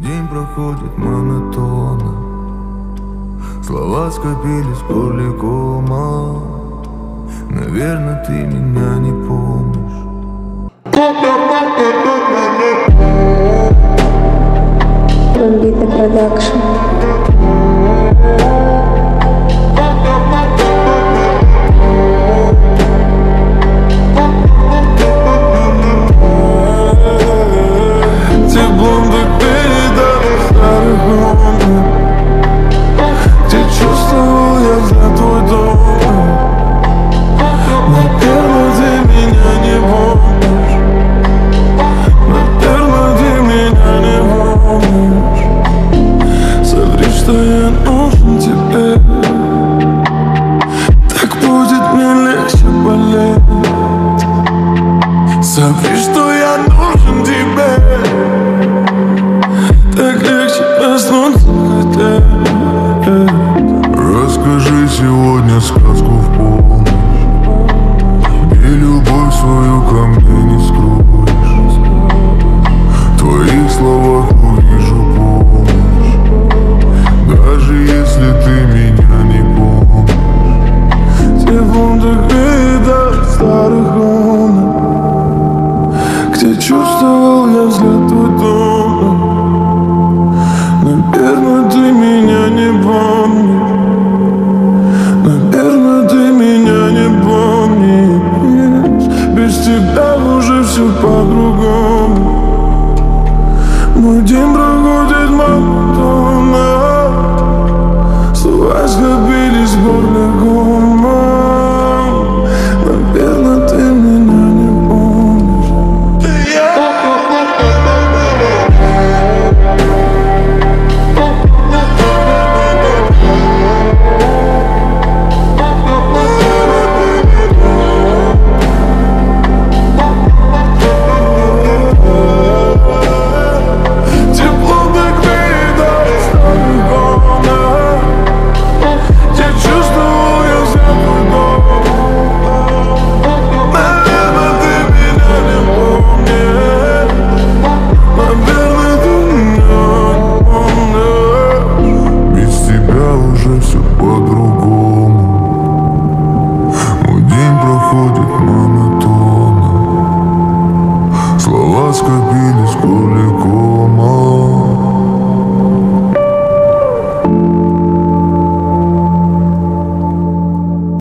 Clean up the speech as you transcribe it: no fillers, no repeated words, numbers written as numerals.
день проходит монотонно, слова скопились в горле кома. Наверное, ты меня не помнишь. Бомбита продакшн. Что я нужен тебе, так будет мне легче болеть. Соври, что я нужен тебе, так легче проснуться хотеть. Расскажи сегодня сказку в полночь, и любовь свою ко мне не скроешь. В твоих словах увижу помощь, даже если ты меня не помнишь. Теплом так видах старых комнат, где чувствовал я взгляд твой дома. Наверное, ты меня не помнишь. Наверное, ты меня не помнишь. Без тебя уже все по-другому. Мой день проходит монотонно, слова скопились в горле комом. Наверное, ты меня не помнишь. Слова скопились в горле